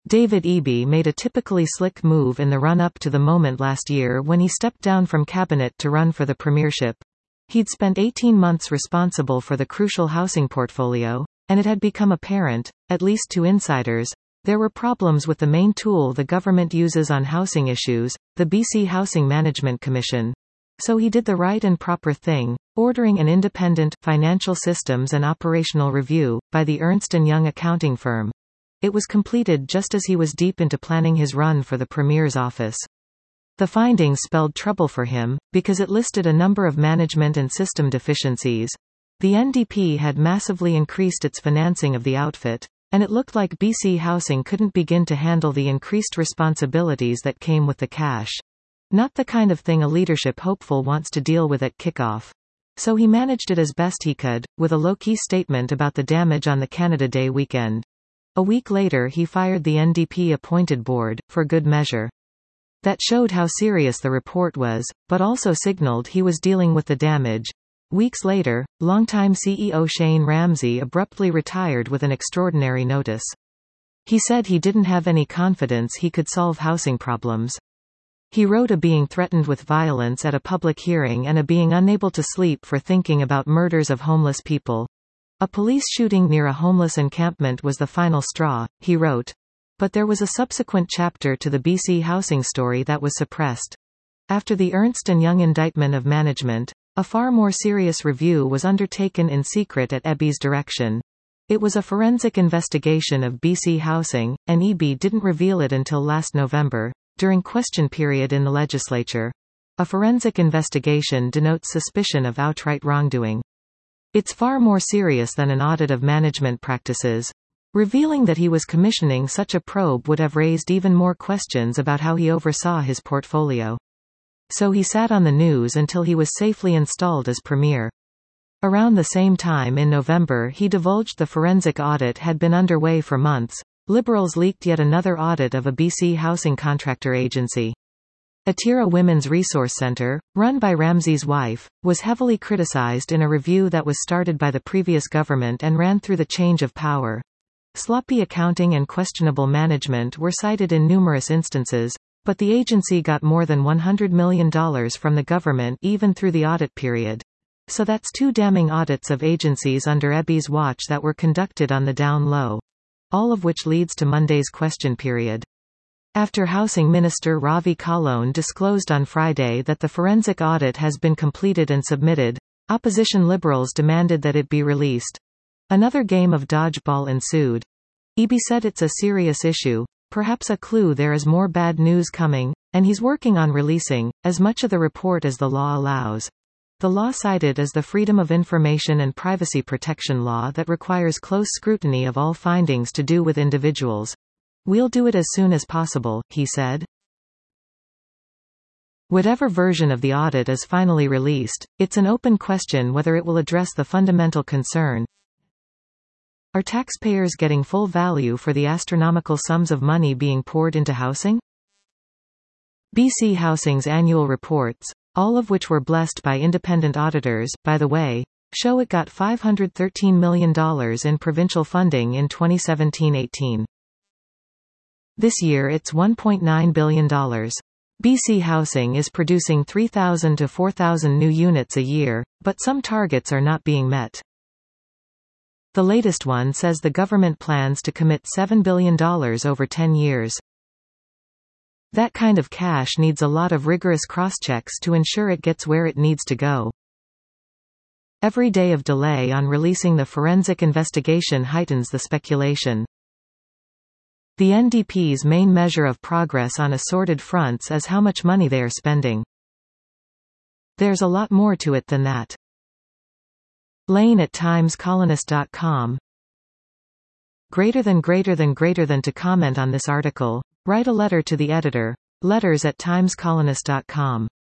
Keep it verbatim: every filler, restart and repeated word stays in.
David Eby made a typically slick move in the run-up to the moment last year when he stepped down from cabinet to run for the premiership. He'd spent eighteen months responsible for the crucial housing portfolio, and it had become apparent, at least to insiders, there were problems with the main tool the government uses on housing issues, the B C Housing Management Commission. So he did the right and proper thing, ordering an independent, financial systems and operational review, by the Ernst and Young accounting firm. It was completed just as he was deep into planning his run for the Premier's office. The findings spelled trouble for him, because it listed a number of management and system deficiencies. The N D P had massively increased its financing of the outfit, and it looked like B C Housing couldn't begin to handle the increased responsibilities that came with the cash. Not the kind of thing a leadership hopeful wants to deal with at kickoff. So he managed it as best he could, with a low-key statement about the damage on the Canada Day weekend. A week later he fired the N D P-appointed board, for good measure. That showed how serious the report was, but also signaled he was dealing with the damage. Weeks later, longtime C E O Shane Ramsey abruptly retired with an extraordinary notice. He said he didn't have any confidence he could solve housing problems. He wrote of being threatened with violence at a public hearing and a being unable to sleep for thinking about murders of homeless people. A police shooting near a homeless encampment was the final straw, he wrote. But there was a subsequent chapter to the B C Housing story that was suppressed. After the Ernst and Young indictment of management, a far more serious review was undertaken in secret at Eby's direction. It was a forensic investigation of B C Housing, and Eby didn't reveal it until last November, during question period in the legislature. A forensic investigation denotes suspicion of outright wrongdoing. It's far more serious than an audit of management practices. Revealing that he was commissioning such a probe would have raised even more questions about how he oversaw his portfolio. So he sat on the news until he was safely installed as Premier. Around the same time in November he divulged the forensic audit had been underway for months. Liberals leaked yet another audit of a B C housing contractor agency. Atira Women's Resource Centre, run by Ramsey's wife, was heavily criticised in a review that was started by the previous government and ran through the change of power. Sloppy accounting and questionable management were cited in numerous instances, but the agency got more than one hundred million dollars from the government even through the audit period. So that's two damning audits of agencies under Eby's watch that were conducted on the down low. All of which leads to Monday's question period. After Housing Minister Ravi Kahlon disclosed on Friday that the forensic audit has been completed and submitted, opposition Liberals demanded that it be released. Another game of dodgeball ensued. Eby said it's a serious issue, perhaps a clue there is more bad news coming, and he's working on releasing as much of the report as the law allows. The law cited is the Freedom of Information and Privacy Protection Law that requires close scrutiny of all findings to do with individuals. We'll do it as soon as possible, he said. Whatever version of the audit is finally released, it's an open question whether it will address the fundamental concern. Are taxpayers getting full value for the astronomical sums of money being poured into housing? B C Housing's annual reports, all of which were blessed by independent auditors, by the way, show it got five hundred thirteen million dollars in provincial funding in twenty seventeen eighteen. This year it's one point nine billion dollars. B C Housing is producing three thousand to four thousand new units a year, but some targets are not being met. The latest one says the government plans to commit seven billion dollars over ten years. That kind of cash needs a lot of rigorous cross-checks to ensure it gets where it needs to go. Every day of delay on releasing the forensic investigation heightens the speculation. The N D P's main measure of progress on assorted fronts is how much money they are spending. There's a lot more to it than that. Lane at times colonist dot com. Greater than greater than greater than to comment on this article, write a letter to the editor, letters at times colonist dot com.